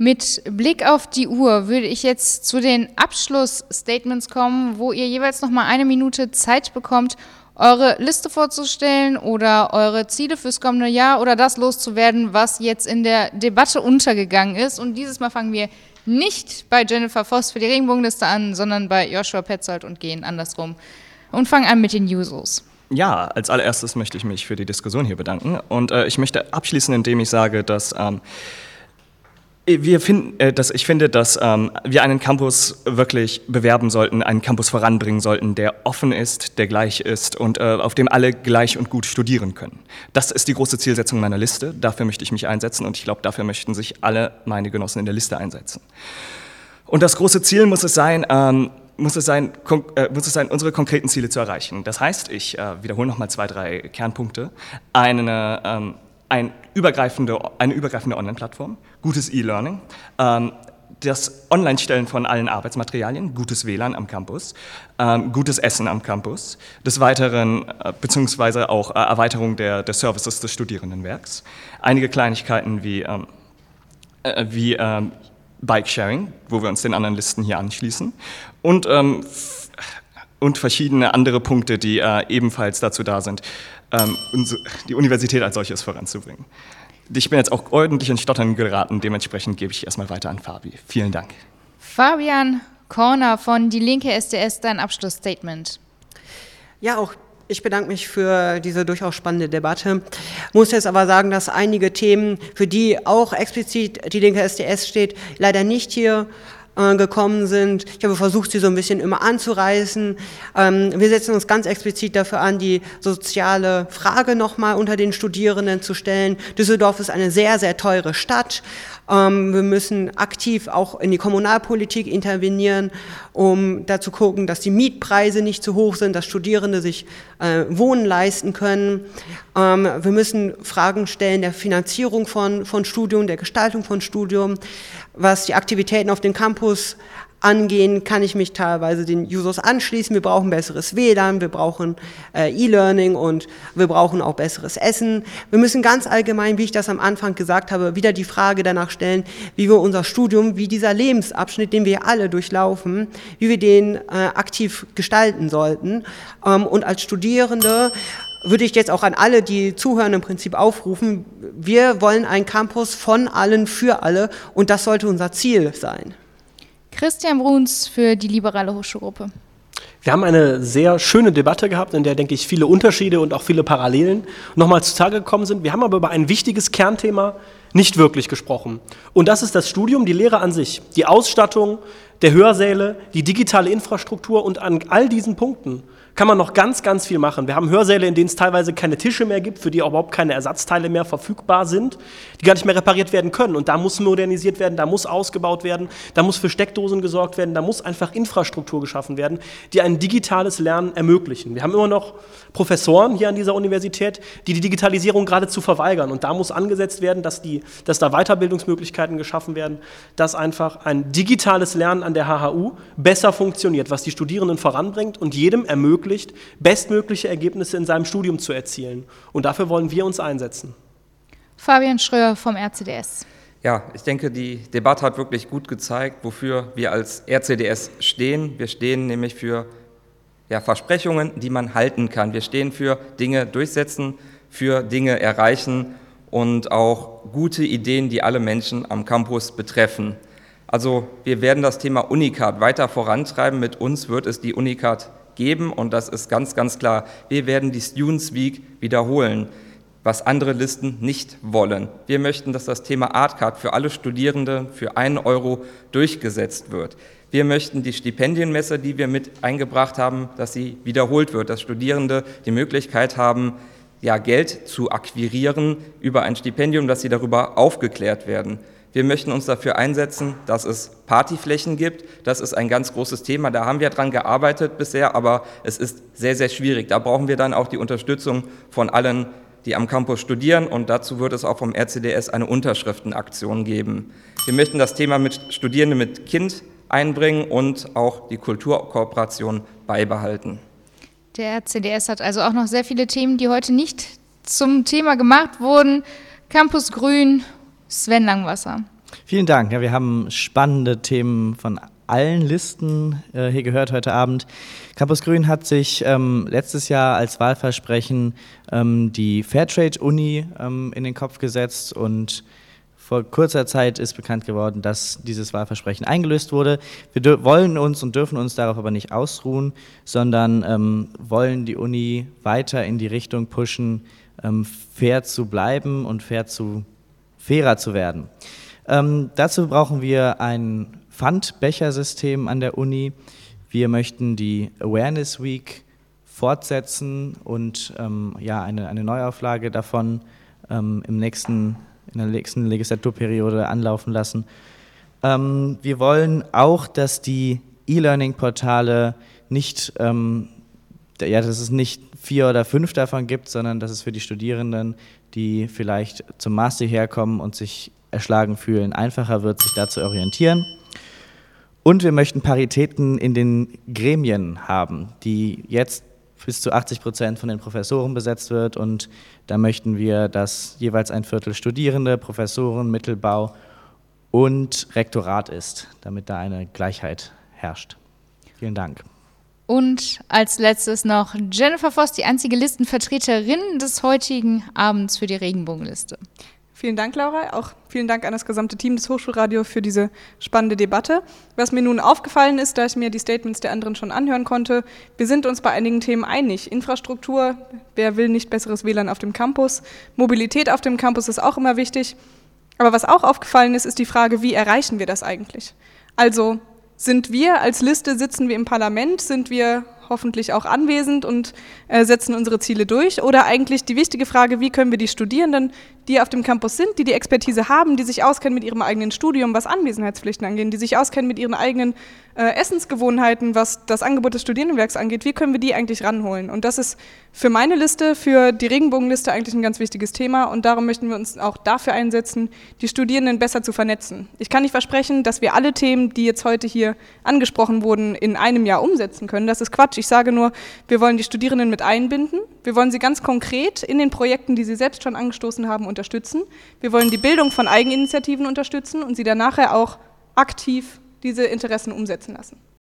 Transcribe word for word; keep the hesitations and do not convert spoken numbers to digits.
Mit Blick auf die Uhr würde ich jetzt zu den Abschlussstatements kommen, wo ihr jeweils nochmal eine Minute Zeit bekommt, eure Liste vorzustellen oder eure Ziele fürs kommende Jahr oder das loszuwerden, was jetzt in der Debatte untergegangen ist. Und dieses Mal fangen wir nicht bei Jennifer Voss für die Regenbogenliste an, sondern bei Joshua Petzold und gehen andersrum und fangen an mit den Jusos. Ja, als allererstes möchte ich mich für die Diskussion hier bedanken und äh, ich möchte abschließen, indem ich sage, dass ähm, Wir finden, äh, dass ich finde, dass ähm, wir einen Campus wirklich bewerben sollten, einen Campus voranbringen sollten, der offen ist, der gleich ist und äh, auf dem alle gleich und gut studieren können. Das ist die große Zielsetzung meiner Liste. Dafür möchte ich mich einsetzen und ich glaube, dafür möchten sich alle meine Genossen in der Liste einsetzen. Und das große Ziel muss es sein, ähm, muss es sein, äh, muss es sein, unsere konkreten Ziele zu erreichen. Das heißt, ich äh, wiederhole noch mal zwei, drei Kernpunkte. Eine ähm, Ein übergreifende, eine übergreifende Online-Plattform, gutes E-Learning, ähm, das Online-Stellen von allen Arbeitsmaterialien, gutes W L A N am Campus, ähm, gutes Essen am Campus, des Weiteren äh, beziehungsweise auch äh, Erweiterung der, der Services des Studierendenwerks, einige Kleinigkeiten wie, ähm, äh, wie ähm, Bike-Sharing, wo wir uns den anderen Listen hier anschließen und, ähm, f- und verschiedene andere Punkte, die äh, ebenfalls dazu da sind, die Universität als solches voranzubringen. Ich bin jetzt auch ordentlich in Stottern geraten, dementsprechend gebe ich erstmal weiter an Fabi. Vielen Dank. Fabian Korner von Die Linke S D S, dein Abschlussstatement. Ja, auch ich bedanke mich für diese durchaus spannende Debatte. Muss jetzt aber sagen, dass einige Themen, für die auch explizit Die Linke S D S steht, leider nicht hier gekommen sind. Ich habe versucht, sie so ein bisschen immer anzureißen. Ähm, wir setzen uns ganz explizit dafür an, die soziale Frage nochmal unter den Studierenden zu stellen. Düsseldorf ist eine sehr, sehr teure Stadt. Ähm, wir müssen aktiv auch in die Kommunalpolitik intervenieren, um da zu gucken, dass die Mietpreise nicht zu hoch sind, dass Studierende sich äh, Wohnen leisten können. Ähm, wir müssen Fragen stellen der Finanzierung von, von Studium, der Gestaltung von Studium. Was die Aktivitäten auf dem Campus angehen, kann ich mich teilweise den Jusos anschließen. Wir brauchen besseres W L A N, wir brauchen äh, E-Learning und wir brauchen auch besseres Essen. Wir müssen ganz allgemein, wie ich das am Anfang gesagt habe, wieder die Frage danach stellen, wie wir unser Studium, wie dieser Lebensabschnitt, den wir alle durchlaufen, wie wir den äh, aktiv gestalten sollten. Ähm, und als Studierende würde ich jetzt auch an alle, die zuhören, im Prinzip aufrufen, wir wollen einen Campus von allen für alle und das sollte unser Ziel sein. Christian Bruns für die Liberale Hochschulgruppe. Wir haben eine sehr schöne Debatte gehabt, in der, denke ich, viele Unterschiede und auch viele Parallelen nochmal zutage gekommen sind. Wir haben aber über ein wichtiges Kernthema nicht wirklich gesprochen. Und das ist das Studium, die Lehre an sich, die Ausstattung der Hörsäle, die digitale Infrastruktur und an all diesen Punkten kann man noch ganz, ganz viel machen. Wir haben Hörsäle, in denen es teilweise keine Tische mehr gibt, für die auch überhaupt keine Ersatzteile mehr verfügbar sind, die gar nicht mehr repariert werden können. Und da muss modernisiert werden, da muss ausgebaut werden, da muss für Steckdosen gesorgt werden, da muss einfach Infrastruktur geschaffen werden, die ein digitales Lernen ermöglichen. Wir haben immer noch Professoren hier an dieser Universität, die die Digitalisierung geradezu verweigern. Und da muss angesetzt werden, dass, die, dass da Weiterbildungsmöglichkeiten geschaffen werden, dass einfach ein digitales Lernen an der H H U besser funktioniert, was die Studierenden voranbringt und jedem ermöglicht, bestmögliche Ergebnisse in seinem Studium zu erzielen. Und dafür wollen wir uns einsetzen. Fabian Schröer vom R C D S. Ja, ich denke, die Debatte hat wirklich gut gezeigt, wofür wir als R C D S stehen. Wir stehen nämlich für ja, Versprechungen, die man halten kann. Wir stehen für Dinge durchsetzen, für Dinge erreichen und auch gute Ideen, die alle Menschen am Campus betreffen. Also wir werden das Thema Unicard weiter vorantreiben. Mit uns wird es die Unicard geben und das ist ganz, ganz klar. Wir werden die Students Week wiederholen, was andere Listen nicht wollen. Wir möchten, dass das Thema Artcard für alle Studierenden für einen Euro durchgesetzt wird. Wir möchten die Stipendienmesse, die wir mit eingebracht haben, dass sie wiederholt wird, dass Studierende die Möglichkeit haben, ja, Geld zu akquirieren über ein Stipendium, dass sie darüber aufgeklärt werden. Wir möchten uns dafür einsetzen, dass es Partyflächen gibt. Das ist ein ganz großes Thema. Da haben wir dran gearbeitet bisher, aber es ist sehr, sehr schwierig. Da brauchen wir dann auch die Unterstützung von allen, die am Campus studieren. Und dazu wird es auch vom R C D S eine Unterschriftenaktion geben. Wir möchten das Thema mit Studierenden mit Kind einbringen und auch die Kulturkooperation beibehalten. Der R C D S hat also auch noch sehr viele Themen, die heute nicht zum Thema gemacht wurden. Campus Grün, Sven Langwasser. Vielen Dank. Ja, wir haben spannende Themen von allen Listen äh, hier gehört heute Abend. Campus Grün hat sich ähm, letztes Jahr als Wahlversprechen ähm, die Fairtrade-Uni ähm, in den Kopf gesetzt und vor kurzer Zeit ist bekannt geworden, dass dieses Wahlversprechen eingelöst wurde. Wir wollen uns und dürfen uns darauf aber nicht ausruhen, sondern ähm, wollen die Uni weiter in die Richtung pushen, ähm, fair zu bleiben und fair zu, fairer zu werden. Ähm, dazu brauchen wir ein Pfandbechersystem an der Uni. Wir möchten die Awareness Week fortsetzen und ähm, ja, eine, eine Neuauflage davon ähm, im nächsten, in der nächsten Legislaturperiode anlaufen lassen. Ähm, wir wollen auch, dass die E-Learning-Portale nicht, ähm, ja, dass es nicht vier oder fünf davon gibt, sondern dass es für die Studierenden, die vielleicht zum Master herkommen und sich erschlagen fühlen, einfacher wird, sich da zu orientieren. Und wir möchten Paritäten in den Gremien haben, die jetzt bis zu achtzig Prozent von den Professoren besetzt wird. Und da möchten wir, dass jeweils ein Viertel Studierende, Professoren, Mittelbau und Rektorat ist, damit da eine Gleichheit herrscht. Vielen Dank. Und als letztes noch Jennifer Voss, die einzige Listenvertreterin des heutigen Abends für die Regenbogenliste. Vielen Dank, Laura. Auch vielen Dank an das gesamte Team des Hochschulradios für diese spannende Debatte. Was mir nun aufgefallen ist, da ich mir die Statements der anderen schon anhören konnte, wir sind uns bei einigen Themen einig. Infrastruktur, wer will nicht besseres W L A N auf dem Campus? Mobilität auf dem Campus ist auch immer wichtig. Aber was auch aufgefallen ist, ist die Frage, wie erreichen wir das eigentlich? Also sind wir als Liste, sitzen wir im Parlament, sind wir hoffentlich auch anwesend und äh, setzen unsere Ziele durch? Oder eigentlich die wichtige Frage, wie können wir die Studierenden, die auf dem Campus sind, die die Expertise haben, die sich auskennen mit ihrem eigenen Studium, was Anwesenheitspflichten angeht, die sich auskennen mit ihren eigenen äh, Essensgewohnheiten, was das Angebot des Studierendenwerks angeht, wie können wir die eigentlich ranholen? Und das ist für meine Liste, für die Regenbogenliste eigentlich ein ganz wichtiges Thema und darum möchten wir uns auch dafür einsetzen, die Studierenden besser zu vernetzen. Ich kann nicht versprechen, dass wir alle Themen, die jetzt heute hier angesprochen wurden, in einem Jahr umsetzen können. Das ist Quatsch. Ich sage nur, wir wollen die Studierenden mit einbinden. Wir wollen sie ganz konkret in den Projekten, die sie selbst schon angestoßen haben, unterstützen. Wir wollen die Bildung von Eigeninitiativen unterstützen und sie dann nachher auch aktiv diese Interessen umsetzen lassen.